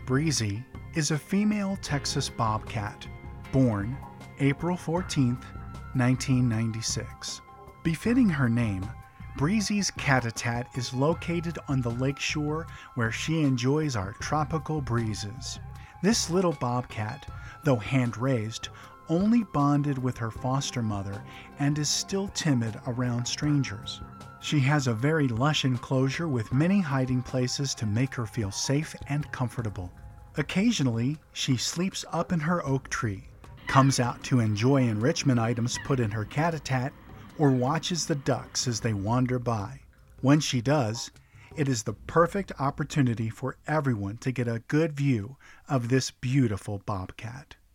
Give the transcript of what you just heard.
Breezy is a female Texas bobcat, born April 14, 1996. Befitting her name, Breezy's Cat-a-tat is located on the lakeshore where she enjoys our tropical breezes. This little bobcat, though hand-raised, only bonded with her foster mother and is still timid around strangers. She has a very lush enclosure with many hiding places to make her feel safe and comfortable. Occasionally, she sleeps up in her oak tree, comes out to enjoy enrichment items put in her cat-a-tat, or watches the ducks as they wander by. When she does, it is the perfect opportunity for everyone to get a good view of this beautiful bobcat.